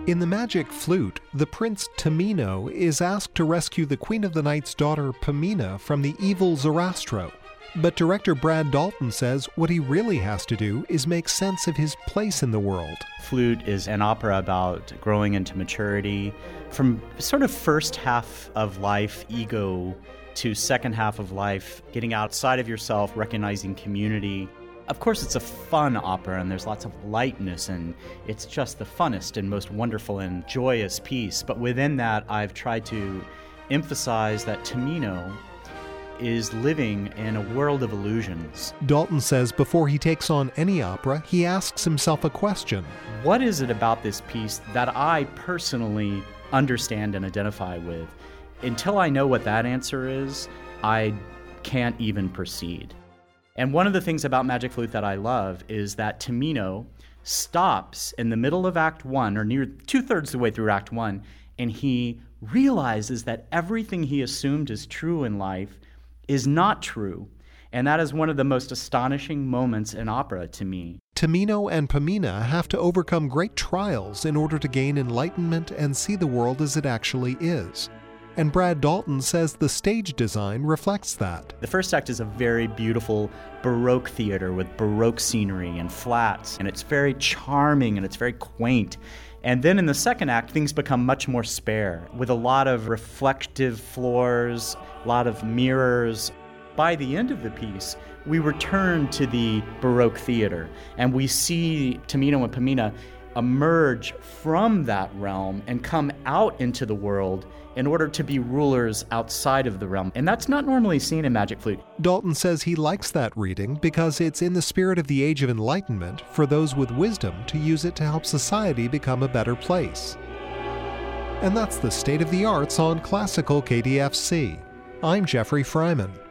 In The Magic Flute, the prince Tamino is asked to rescue the Queen of the Night's daughter Pamina from the evil Zarastro. But director Brad Dalton says what he really has to do is make sense of his place in the world. Flute is an opera about growing into maturity, from sort of first half of life, ego, to second half of life, getting outside of yourself, recognizing community. Of course, it's a fun opera, and there's lots of lightness, and it's just the funnest and most wonderful and joyous piece. But within that, I've tried to emphasize that Tamino is living in a world of illusions. Dalton says before he takes on any opera, he asks himself a question. What is it about this piece that I personally understand and identify with? Until I know what that answer is, I can't even proceed. And one of the things about Magic Flute that I love is that Tamino stops in the middle of Act 1, or near 2/3 the way through Act 1, and he realizes that everything he assumed is true in life is not true. And that is one of the most astonishing moments in opera to me. Tamino and Pamina have to overcome great trials in order to gain enlightenment and see the world as it actually is. And Brad Dalton says the stage design reflects that. The first act is a very beautiful Baroque theater with Baroque scenery and flats, and it's very charming and it's very quaint. And then in the second act, things become much more spare, with a lot of reflective floors, a lot of mirrors. By the end of the piece, we return to the Baroque theater, and we see Tamino and Pamina emerge from that realm and come out into the world in order to be rulers outside of the realm. And that's not normally seen in Magic Flute. Dalton says he likes that reading because it's in the spirit of the Age of Enlightenment for those with wisdom to use it to help society become a better place. And that's the State of the Arts on Classical KDFC. I'm Jeffrey Freiman.